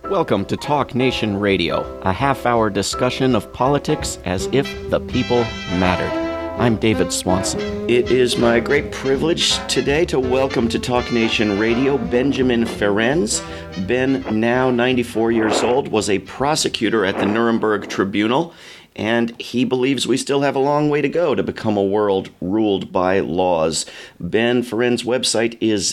Welcome to Talk Nation Radio, a half-hour discussion of politics as if the people mattered. I'm David Swanson. It is my great privilege today to welcome to Talk Nation Radio Benjamin Ferencz. Ben, now 94 years old, was a prosecutor at the Nuremberg Tribunal, and he believes we still have a long way to go to become a world ruled by laws. Ben Ferencz's website is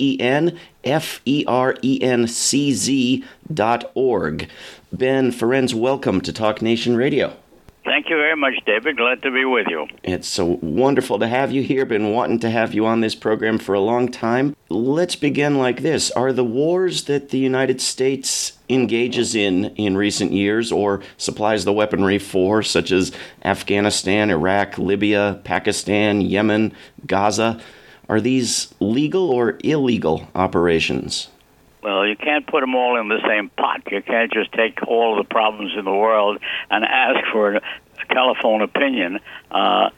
benferencz.org. Ben Ferencz, welcome to Talk Nation Radio. Thank you very much, David. Glad to be with you. It's so wonderful to have you here. Been wanting to have you on this program for a long time. Let's begin like this. Are the wars that the United States engages in recent years or supplies the weaponry for, such as Afghanistan, Iraq, Libya, Pakistan, Yemen, Gaza, are these legal or illegal operations? Well, you can't put them all in the same pot. You can't just take all the problems in the world and ask for a telephone opinion. All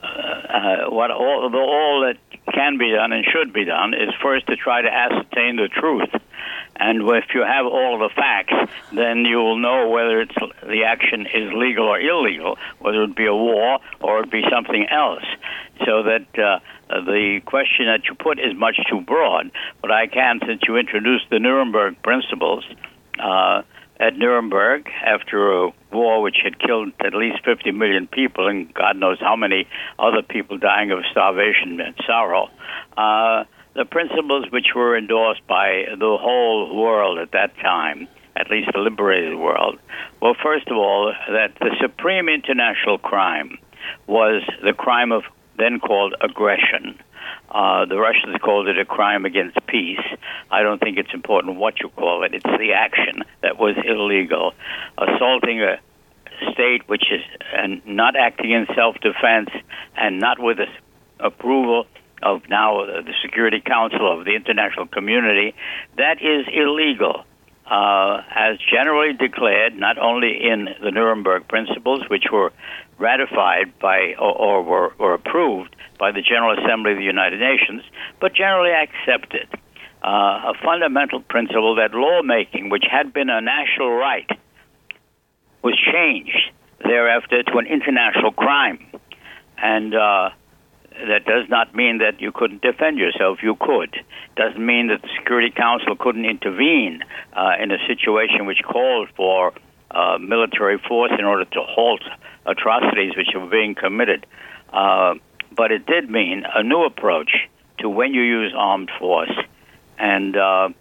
that can be done and should be done is first to try to ascertain the truth. And if you have all the facts, then you will know whether the action is legal or illegal, whether it be a war or it be something else. So that the question that you put is much too broad. But I can, since you introduced the Nuremberg principles, at Nuremberg, after a war which had killed at least 50 million people and God knows how many other people dying of starvation and sorrow, the principles which were endorsed by the whole world at that time, at least the liberated world, well, first of all, that the supreme international crime was the crime of then called aggression. The Russians called it a crime against peace. I don't think it's important what you call it. It's the action that was illegal. Assaulting a state which is not acting in self-defense and not with the approval of now the Security Council of the international community, that is illegal. As generally declared, not only in the Nuremberg principles, which were ratified by or were approved by the General Assembly of the United Nations, but generally accepted. A fundamental principle that lawmaking, which had been a national right, was changed thereafter to an international crime. And that does not mean that you couldn't defend yourself. You could. Doesn't mean that the Security Council couldn't intervene in a situation which called for military force in order to halt atrocities which were being committed. But it did mean a new approach to when you use armed force. And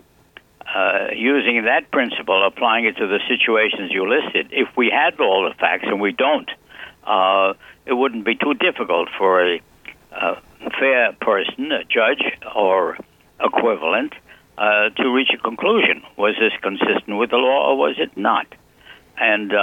using that principle, applying it to the situations you listed, if we had all the facts, and we don't, it wouldn't be too difficult for a fair person, a judge or equivalent, to reach a conclusion. Was this consistent with the law or was it not? And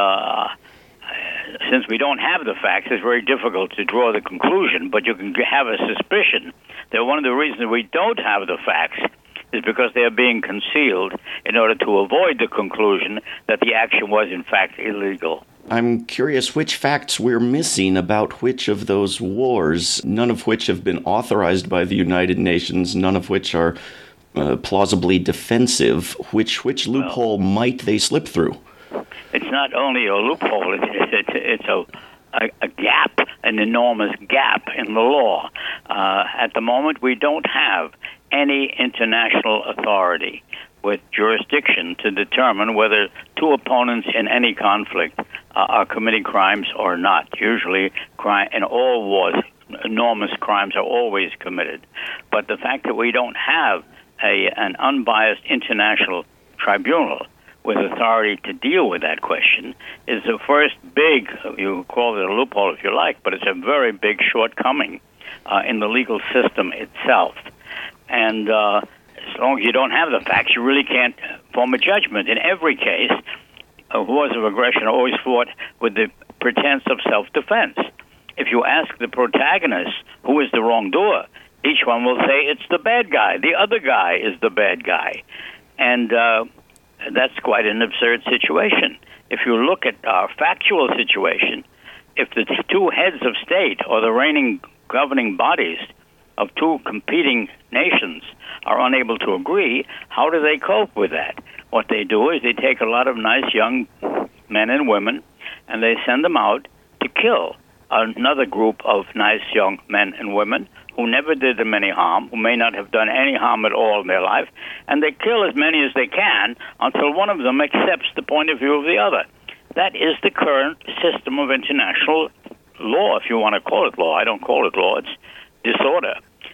since we don't have the facts, it's very difficult to draw the conclusion, but you can have a suspicion that one of the reasons we don't have the facts is because they are being concealed in order to avoid the conclusion that the action was in fact illegal. I'm curious which facts we're missing about which of those wars, none of which have been authorized by the United Nations, none of which are plausibly defensive. Which loophole might they slip through? It's not only a loophole, it's a gap, an enormous gap in the law. At the moment, we don't have any international authority with jurisdiction to determine whether two opponents in any conflict are committing crimes or not. Usually, in all wars, enormous crimes are always committed. But the fact that we don't have an unbiased international tribunal with authority to deal with that question is the first big, you call it a loophole if you like, but it's a very big shortcoming in the legal system itself. And as long as you don't have the facts, you really can't form a judgment. In every case, wars of aggression are always fought with the pretense of self-defense. If you ask the protagonist who is the wrongdoer, each one will say it's the bad guy. The other guy is the bad guy. And that's quite an absurd situation. If you look at our factual situation, if the two heads of state or the reigning governing bodies of two competing nations are unable to agree, how do they cope with that? what they do is they take a lot of nice young men and women, and they send them out to kill another group of nice young men and women who never did them any harm, who may not have done any harm at all in their life, and they kill as many as they can until one of them accepts the point of view of the other. That is the current system of international law, if you want to call it law. I don't call it law. It's disorder.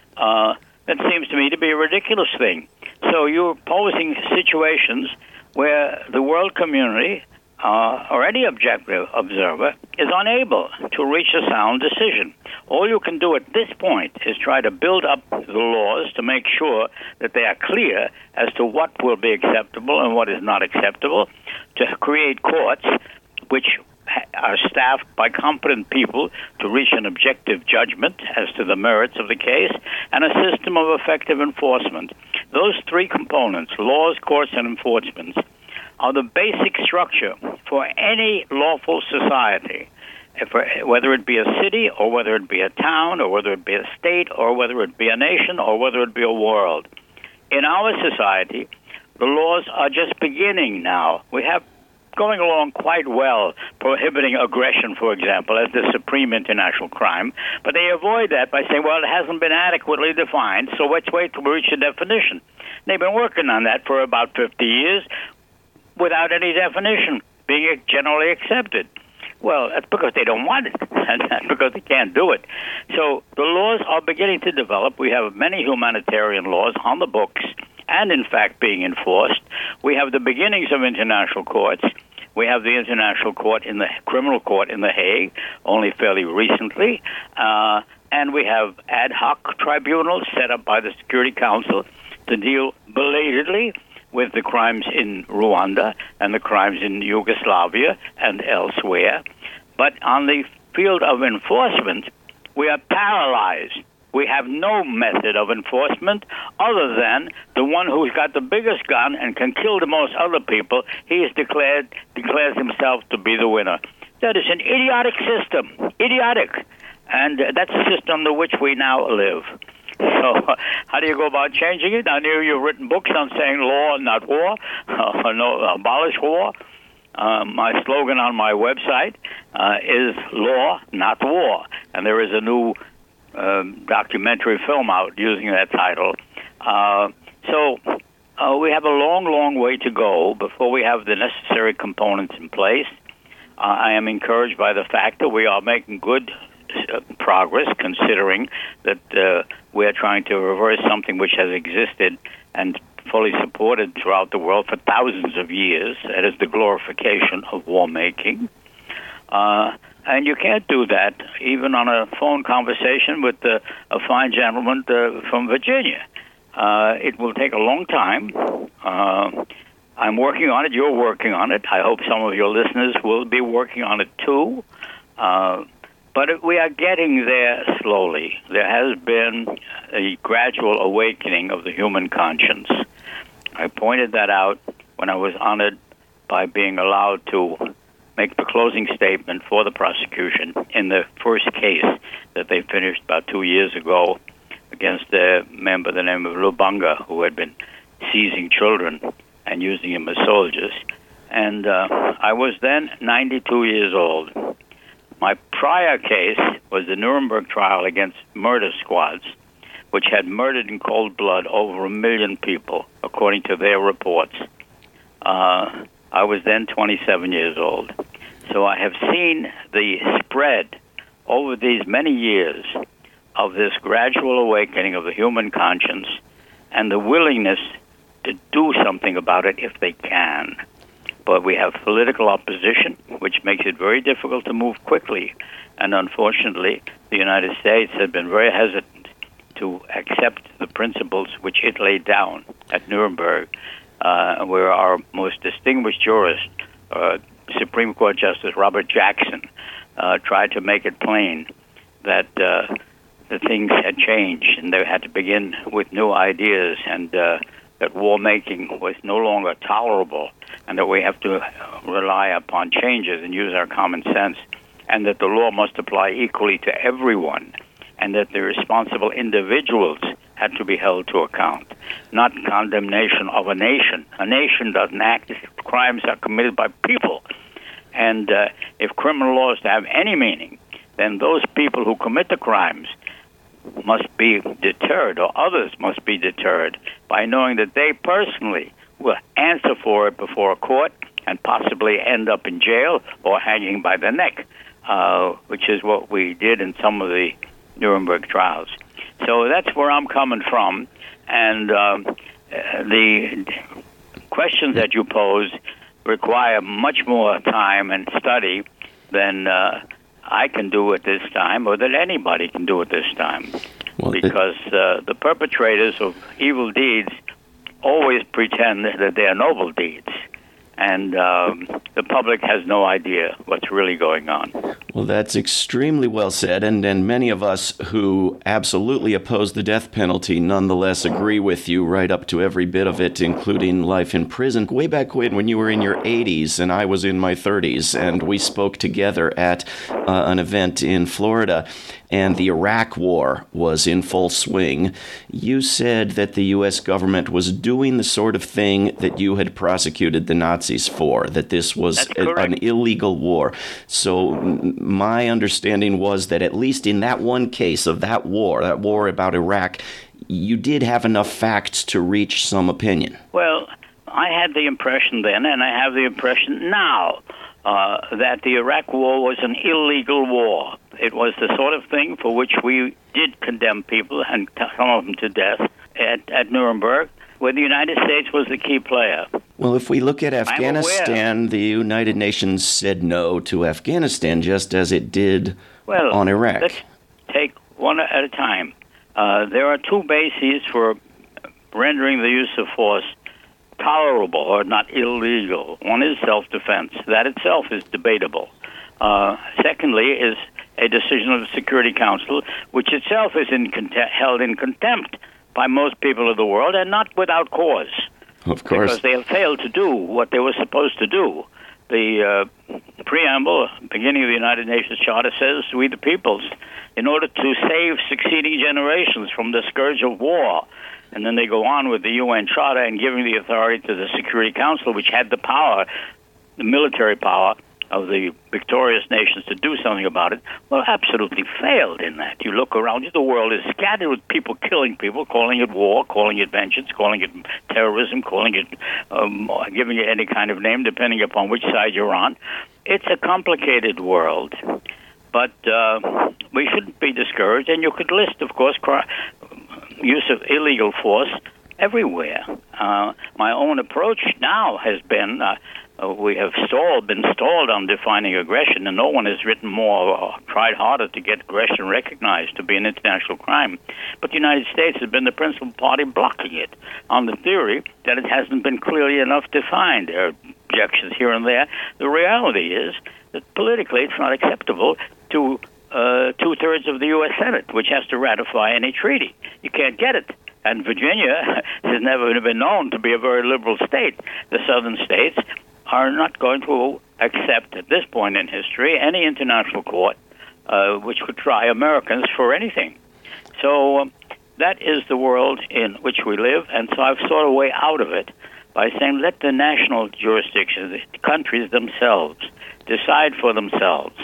That seems to me to be a ridiculous thing. So you're posing situations where the world community or any objective observer is unable to reach a sound decision. All you can do at this point is try to build up the laws to make sure that they are clear as to what will be acceptable and what is not acceptable, to create courts which are staffed by competent people to reach an objective judgment as to the merits of the case, and a system of effective enforcement. Those three components, laws, courts, and enforcement, are the basic structure for any lawful society, whether it be a city or whether it be a town or whether it be a state or whether it be a nation or whether it be a world. In our society, the laws are just beginning now. We have going along quite well, prohibiting aggression, for example, as the supreme international crime. But they avoid that by saying, well, it hasn't been adequately defined, so let's wait till we reach a definition. They've been working on that for about 50 years without any definition being generally accepted. Well, that's because they don't want it, and that's because they can't do it. So the laws are beginning to develop. We have many humanitarian laws on the books and, in fact, being enforced. We have the beginnings of international courts. We have the International Court in the Criminal Court in The Hague, only fairly recently. And we have ad hoc tribunals set up by the Security Council to deal belatedly with the crimes in Rwanda and the crimes in Yugoslavia and elsewhere. But on the field of enforcement, we are paralyzed. We have no method of enforcement other than the one who's got the biggest gun and can kill the most other people. He declares himself to be the winner. That is an idiotic system. Idiotic. And that's a system under which we now live. So how do you go about changing it? I know you've written books on saying law, not war, abolish war. My slogan on my website is law, not war. And there is a new documentary film out using that title. So we have a long, long way to go before we have the necessary components in place. I am encouraged by the fact that we are making good progress, considering that we are trying to reverse something which has existed and fully supported throughout the world for thousands of years. That is the glorification of war making. And you can't do that even on a phone conversation with a fine gentleman from Virginia. It will take a long time. I'm working on it. You're working on it. I hope some of your listeners will be working on it too. But we are getting there slowly. There has been a gradual awakening of the human conscience. I pointed that out when I was honored by being allowed to make the closing statement for the prosecution in the first case that they finished about 2 years ago against a man by the name of Lubanga, who had been seizing children and using them as soldiers. And I was then 92 years old. My prior case was the Nuremberg trial against murder squads, which had murdered in cold blood over 1 million people, according to their reports. I was then 27 years old. So I have seen the spread over these many years of this gradual awakening of the human conscience and the willingness to do something about it if they can. But we have political opposition, which makes it very difficult to move quickly. And unfortunately, the United States has been very hesitant to accept the principles which it laid down at Nuremberg, where our most distinguished jurist, Supreme Court Justice Robert Jackson, tried to make it plain that the things had changed and they had to begin with new ideas, and that war making was no longer tolerable, and that we have to rely upon changes and use our common sense, and that the law must apply equally to everyone, and that the responsible individuals had to be held to account, not condemnation of a nation. A nation doesn't act if crimes are committed by people. And if criminal laws have any meaning, then those people who commit the crimes must be deterred, or others must be deterred, by knowing that they personally will answer for it before a court and possibly end up in jail or hanging by the neck, which is what we did in some of the Nuremberg trials. So that's where I'm coming from. And the questions that you pose require much more time and study than I can do at this time, or that anybody can do at this time. Well, because the perpetrators of evil deeds always pretend that they are noble deeds. And the public has no idea what's really going on. Well, that's extremely well said, and many of us who absolutely oppose the death penalty nonetheless agree with you right up to every bit of it, including life in prison. Way back when you were in your 80s and I was in my 30s, and we spoke together at an event in Florida, and the Iraq War was in full swing, you said that the U.S. government was doing the sort of thing that you had prosecuted the Nazis for, that this was an illegal war. So my understanding was that at least in that one case of that war about Iraq, you did have enough facts to reach some opinion. Well, I had the impression then, and I have the impression now, that the Iraq War was an illegal war. It was the sort of thing for which we did condemn people, and some of them to death, at Nuremberg, where the United States was the key player. Well, if we look at Afghanistan, the United Nations said no to Afghanistan, just as it did on Iraq. Let's take one at a time. There are two bases for rendering the use of force tolerable or not illegal. One is self-defense. That itself is debatable. Secondly is a decision of the Security Council, which itself is held in contempt by most people of the world, and not without cause. Of course. Because they have failed to do what they were supposed to do. The preamble, beginning of the United Nations Charter, says, "We the peoples, in order to save succeeding generations from the scourge of war." And then they go on with the UN Charter and giving the authority to the Security Council, which had the power, the military power, of the victorious nations to do something about it. Well, absolutely failed in that. You look around you, the world is scattered with people killing people, calling it war, calling it vengeance, calling it terrorism, calling it, giving it any kind of name, depending upon which side you're on. It's a complicated world, but we shouldn't be discouraged. And you could list, of course, use of illegal force everywhere. My own approach now has been, we have been stalled on defining aggression, and no one has written more or tried harder to get aggression recognized to be an international crime. But the United States has been the principal party blocking it on the theory that it hasn't been clearly enough defined. There are objections here and there. The reality is that politically it's not acceptable to two-thirds of the U.S. Senate, which has to ratify any treaty. You can't get it. And Virginia has never been known to be a very liberal state. The southern states are not going to accept at this point in history any international court which could try Americans for anything. So that is the world in which we live, and so I've sought a way out of it by saying let the national jurisdictions, the countries themselves, decide for themselves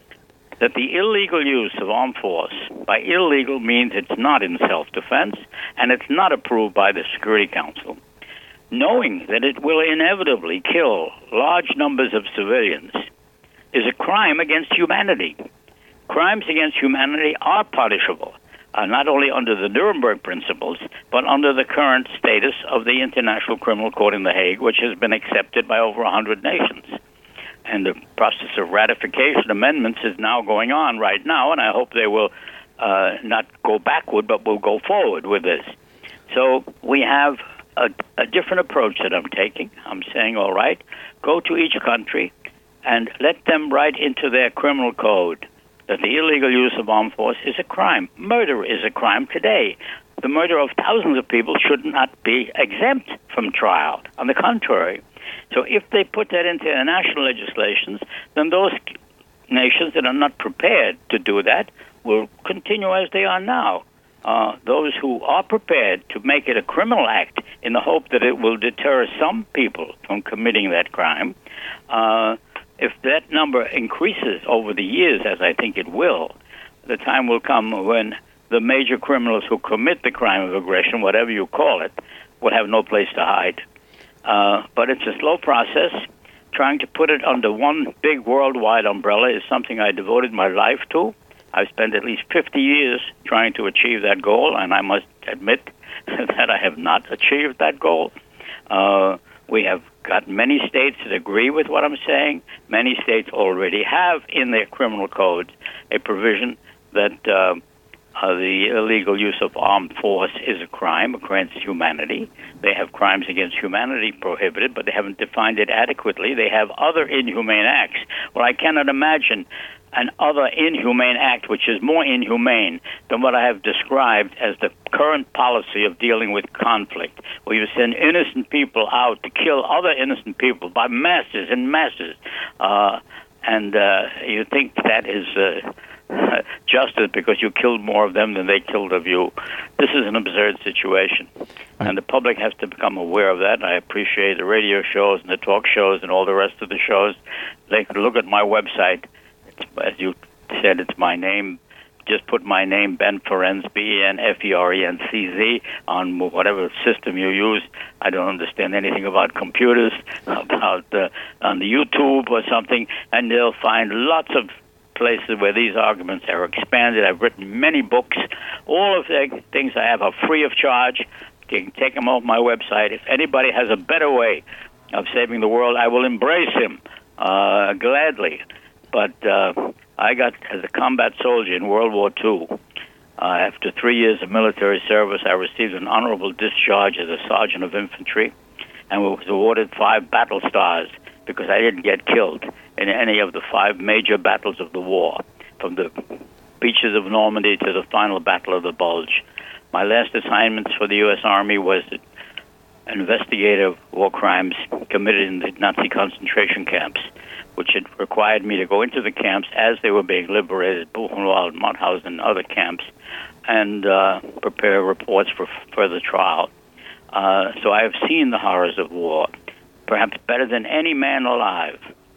that the illegal use of armed force, by illegal means it's not in self-defense, and it's not approved by the Security Council, knowing that it will inevitably kill large numbers of civilians, is a crime against humanity. Crimes against humanity are punishable, not only under the Nuremberg principles, but under the current status of the International Criminal Court in The Hague, which has been accepted by over 100 nations. And the process of ratification amendments is now going on right now, and I hope they will not go backward, but will go forward with this. So we have a different approach that I'm taking. I'm saying, all right, go to each country and let them write into their criminal code that the illegal use of armed force is a crime. Murder is a crime today. The murder of thousands of people should not be exempt from trial. On the contrary. So if they put that into their national legislations, then those nations that are not prepared to do that will continue as they are now. those who are prepared to make it a criminal act in the hope that it will deter some people from committing that crime, if that number increases over the years, as I think it will, the time will come when the major criminals who commit the crime of aggression, whatever you call it, will have no place to hide. But it's a slow process. Trying to put it under one big worldwide umbrella is something I devoted my life to. I've spent at least 50 years trying to achieve that goal, and I must admit that I have not achieved that goal. We have got many states that agree with what I'm saying. Many states already have in their criminal codes a provision that the illegal use of armed force is a crime against humanity. They have crimes against humanity prohibited, but they haven't defined it adequately. They have other inhumane acts. Well, I cannot imagine an other inhumane act which is more inhumane than what I have described as the current policy of dealing with conflict, where you send innocent people out to kill other innocent people by masses and masses. And you think that is justice because you killed more of them than they killed of you. This is an absurd situation. And the public has to become aware of that. I appreciate the radio shows and the talk shows and all the rest of the shows. They could look at my website. As you said, it's my name. Just put my name, Ben Ferencz, BenFerencz, on whatever system you use. I don't understand anything about computers, about on the YouTube or something, and they'll find lots of places where these arguments are expanded. I've written many books. All of the things I have are free of charge. You can take them off my website. If anybody has a better way of saving the world, I will embrace him gladly. But I got, as a combat soldier in World War II, after 3 years of military service, I received an honorable discharge as a sergeant of infantry and was awarded 5 battle stars because I didn't get killed in any of the 5 major battles of the war, from the beaches of Normandy to the final Battle of the Bulge. My last assignments for the U.S. Army was investigative war crimes committed in the Nazi concentration camps, which had required me to go into the camps as they were being liberated, Buchenwald, Mauthausen, and other camps, and prepare reports for further trial. So I have seen the horrors of war, perhaps better than any man alive.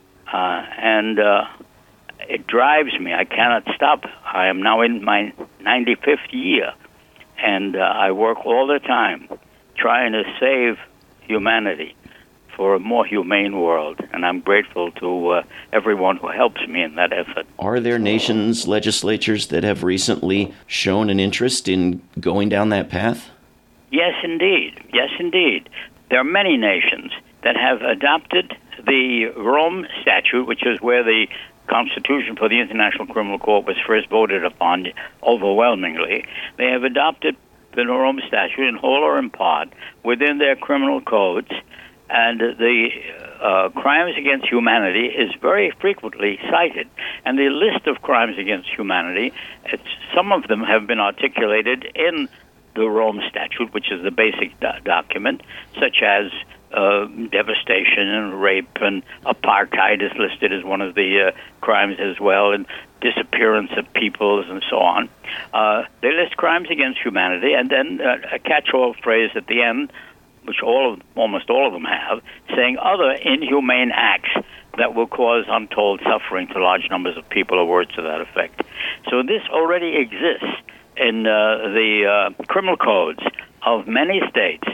And it drives me. I cannot stop. I am now in my 95th year, and I work all the time trying to save humanity for a more humane world, and I'm grateful to everyone who helps me in that effort. Are there nations' legislatures that have recently shown an interest in going down that path? Yes, indeed. Yes, indeed. There are many nations that have adopted the Rome Statute, which is where the Constitution for the International Criminal Court was first voted upon overwhelmingly. They have adopted the Rome Statute in whole or in part within their criminal codes, and the crimes against humanity is very frequently cited. And the list of crimes against humanity, some of them have been articulated in the Rome Statute, which is the basic document, such as devastation and rape, and apartheid is listed as one of the crimes as well, and disappearance of peoples and so on. They list crimes against humanity, and then a catch-all phrase at the end, which almost all of them have, saying other inhumane acts that will cause untold suffering to large numbers of people, or words to that effect. So this already exists in the criminal codes of many states.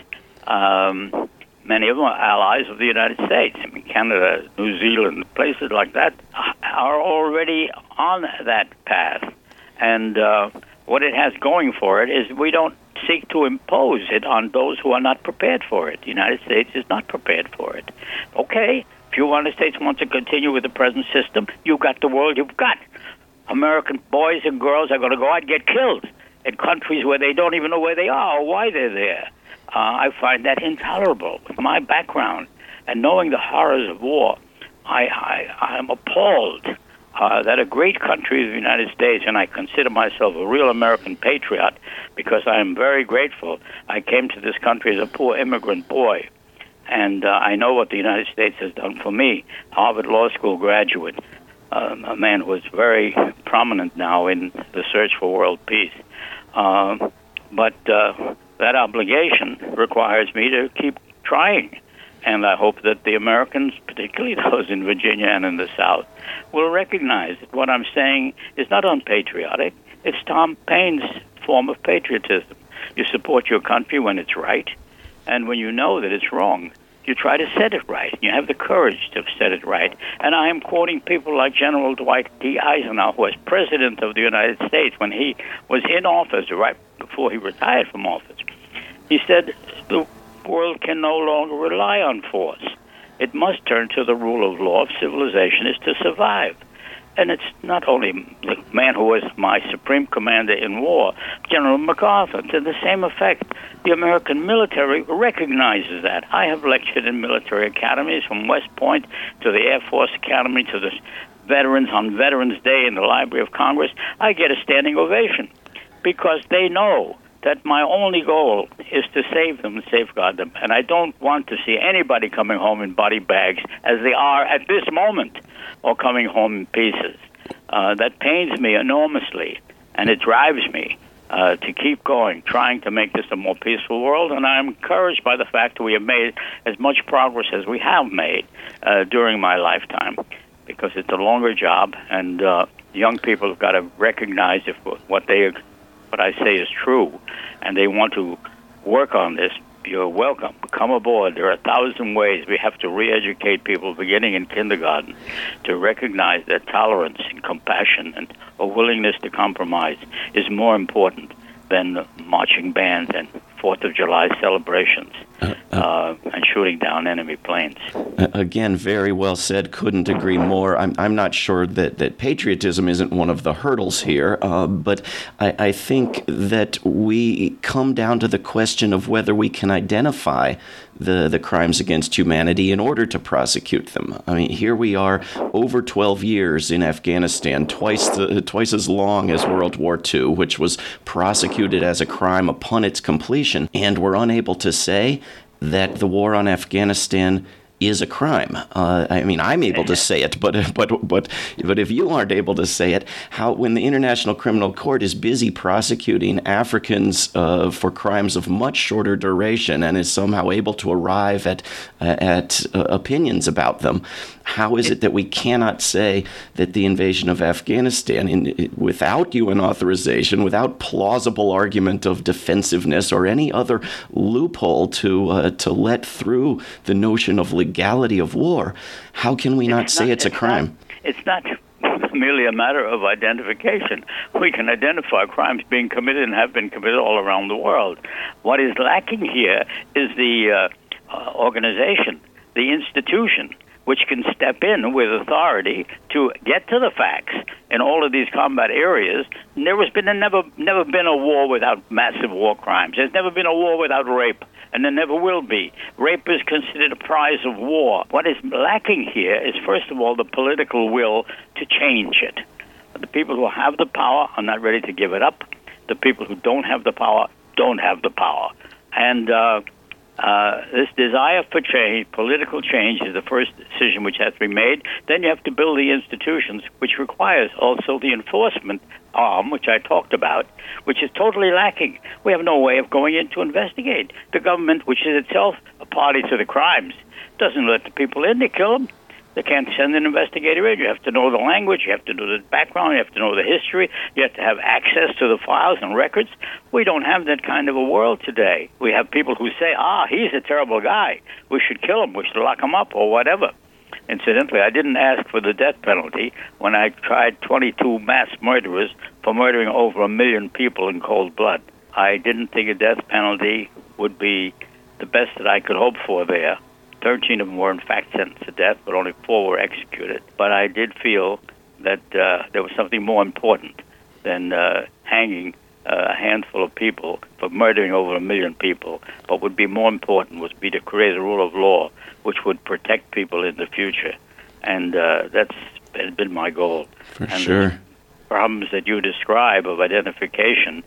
Many of them are allies of the United States. I mean, Canada, New Zealand, places like that are already on that path. And what it has going for it is we don't seek to impose it on those who are not prepared for it. The United States is not prepared for it. Okay, if you United States want to continue with the present system, you've got the world you've got. American boys and girls are going to go out and get killed in countries where they don't even know where they are or why they're there. I find that intolerable. With my background and knowing the horrors of war, I am appalled that a great country, the United States, and I consider myself a real American patriot because I am very grateful. I came to this country as a poor immigrant boy, and I know what the United States has done for me. Harvard Law School graduate, a man who is very prominent now in the search for world peace. But that obligation requires me to keep trying. And I hope that the Americans, particularly those in Virginia and in the South, will recognize that what I'm saying is not unpatriotic. It's Tom Paine's form of patriotism. You support your country when it's right, and when you know that it's wrong, you try to set it right. You have the courage to set it right. And I am quoting people like General Dwight D. Eisenhower, who was President of the United States when he was in office, right before he retired from office. He said, the world can no longer rely on force. It must turn to the rule of law if civilization is to survive. And it's not only the man who was my supreme commander in war, General MacArthur, to the same effect. The American military recognizes that. I have lectured in military academies from West Point to the Air Force Academy to the veterans on Veterans Day in the Library of Congress. I get a standing ovation because they know that my only goal is to save them and safeguard them. And I don't want to see anybody coming home in body bags as they are at this moment, or coming home in pieces. That pains me enormously, and it drives me to keep going, trying to make this a more peaceful world. And I'm encouraged by the fact that we have made as much progress as we have made during my lifetime, because it's a longer job, and young people have got to recognize if what I say is true, and they want to work on this. You're welcome. Come aboard. There are 1,000 ways. We have to re-educate people beginning in kindergarten to recognize that tolerance and compassion and a willingness to compromise is more important than marching bands and 4th of July celebrations and shooting down enemy planes. Again, very well said. Couldn't agree more. I'm not sure that patriotism isn't one of the hurdles here, but I think that we come down to the question of whether we can identify the crimes against humanity in order to prosecute them. I mean, here we are, over 12 years in Afghanistan, twice as long as World War II, which was prosecuted as a crime upon its completion, and we're unable to say that the war on Afghanistan is a crime. I mean, I'm able to say it, but if you aren't able to say it, how, when the International Criminal Court is busy prosecuting Africans for crimes of much shorter duration and is somehow able to arrive at opinions about them, how is it that we cannot say that the invasion of Afghanistan, without UN authorization, without plausible argument of defensiveness or any other loophole to let through the notion of legality of war, how can we not say it's a crime? It's not merely a matter of identification. We can identify crimes being committed and have been committed all around the world. What is lacking here is the organization, the institution, which can step in with authority to get to the facts in all of these combat areas. There has been never been a war without massive war crimes. There's never been a war without rape, and there never will be. Rape is considered a prize of war. What is lacking here is, first of all, the political will to change it. The people who have the power are not ready to give it up. The people who don't have the power don't have the power. And this desire for change, political change, is the first decision which has to be made. Then you have to build the institutions, which requires also the enforcement arm, which I talked about, which is totally lacking. We have no way of going in to investigate. The government, which is itself a party to the crimes, doesn't let the people in. They kill them. They can't send an investigator in. You have to know the language. You have to know the background. You have to know the history. You have to have access to the files and records. We don't have that kind of a world today. We have people who say, he's a terrible guy. We should kill him. We should lock him up or whatever. Incidentally, I didn't ask for the death penalty when I tried 22 mass murderers for murdering over 1 million people in cold blood. I didn't think a death penalty would be the best that I could hope for there. 13 of them were in fact sentenced to death, but only 4 were executed. But I did feel that there was something more important than hanging a handful of people for murdering over 1 million people. What would be more important would be to create a rule of law which would protect people in the future. And that's been my goal. For sure. The problems that you describe of identification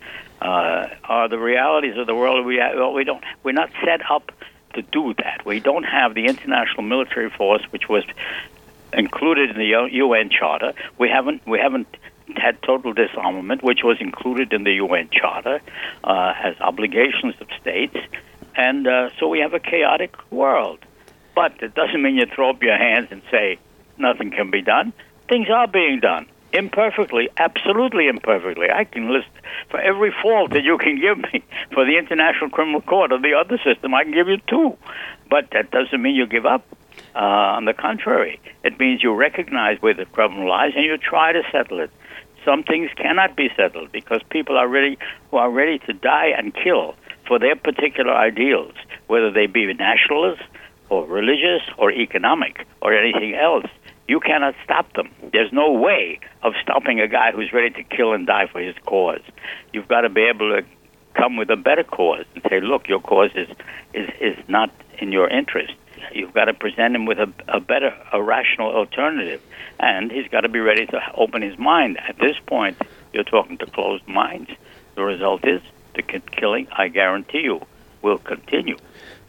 are the realities of the world. We're not set up to do that. We don't have the international military force, which was included in the UN Charter. We haven't had total disarmament, which was included in the UN Charter as obligations of states. And so we have a chaotic world. But it doesn't mean you throw up your hands and say nothing can be done. Things are being done. Imperfectly, absolutely imperfectly. I can list for every fault that you can give me for the International Criminal Court or the other system, I can give you 2. But that doesn't mean you give up. On the contrary, it means you recognize where the problem lies and you try to settle it. Some things cannot be settled because people are ready to die and kill for their particular ideals, whether they be nationalist or religious or economic or anything else. You cannot stop them. There's no way of stopping a guy who's ready to kill and die for his cause. You've got to be able to come with a better cause and say, look, your cause is not in your interest. You've got to present him with a better, a rational alternative. And he's got to be ready to open his mind. At this point, you're talking to closed minds. The result is the killing, I guarantee you, will continue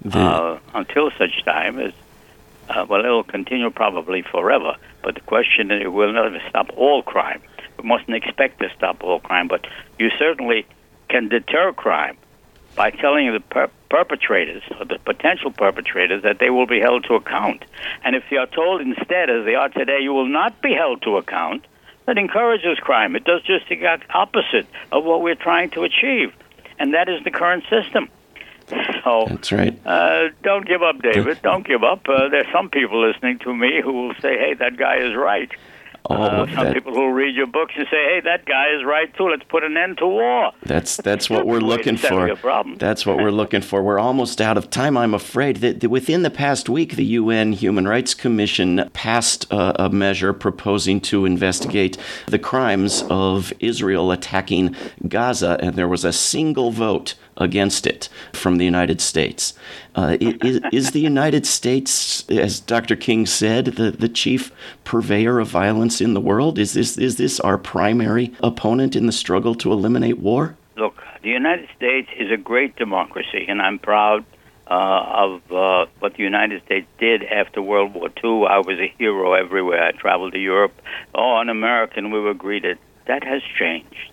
until such time as it'll continue probably forever. But the question is, it will never stop all crime. We mustn't expect to stop all crime, but you certainly can deter crime by telling the perpetrators or the potential perpetrators that they will be held to account. And if they are told instead, as they are today, you will not be held to account, that encourages crime. It does just the exact opposite of what we're trying to achieve, and that is the current system. So, that's right. Don't give up, David. Don't give up. There's some people listening to me who will say, hey, that guy is right. Some people who read your books and say, hey, that guy is right, too. Let's put an end to war. That's what we're looking for. That's what we're looking for. We're almost out of time, I'm afraid. That within the past week, the UN Human Rights Commission passed a measure proposing to investigate the crimes of Israel attacking Gaza, and there was a single vote against it from the United States. Is the United States, as Dr. King said, the chief purveyor of violence in the world? Is this our primary opponent in the struggle to eliminate war? Look, the United States is a great democracy, and I'm proud of what the United States did after World War II. I was a hero everywhere. I traveled to Europe. An American, we were greeted. That has changed.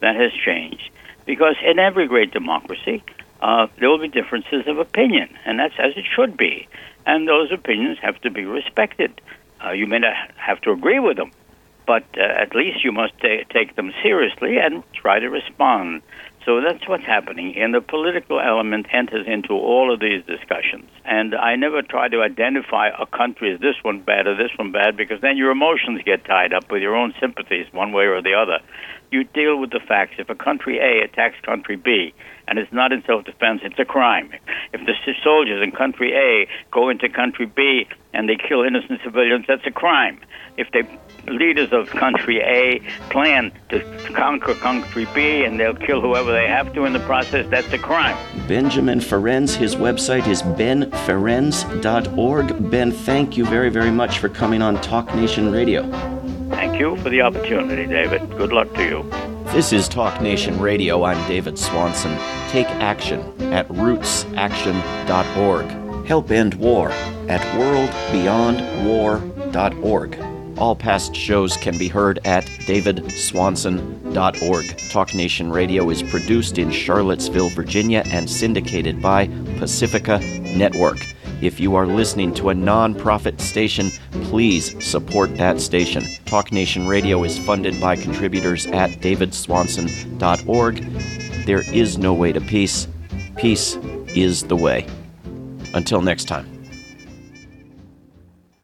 Because in every great democracy, there will be differences of opinion, and that's as it should be. And those opinions have to be respected. You may not have to agree with them, but at least you must take them seriously and try to respond. So that's what's happening. And the political element enters into all of these discussions. And I never try to identify a country as this one bad or this one bad, because then your emotions get tied up with your own sympathies one way or the other. You deal with the facts. If a country A attacks country B, and it's not in self-defense, it's a crime. If the soldiers in country A go into country B and they kill innocent civilians, that's a crime. If the leaders of country A plan to conquer country B and they'll kill whoever they have to in the process, that's a crime. Benjamin Ferencz, his website is benferenz.org. Ben, thank you very, very much for coming on Talk Nation Radio. Thank you for the opportunity, David. Good luck to you. This is Talk Nation Radio. I'm David Swanson. Take action at rootsaction.org. Help end war at worldbeyondwar.org. All past shows can be heard at davidswanson.org. Talk Nation Radio is produced in Charlottesville, Virginia, and syndicated by Pacifica Network. If you are listening to a non-profit station, please support that station. Talk Nation Radio is funded by contributors at davidswanson.org. There is no way to peace. Peace is the way. Until next time.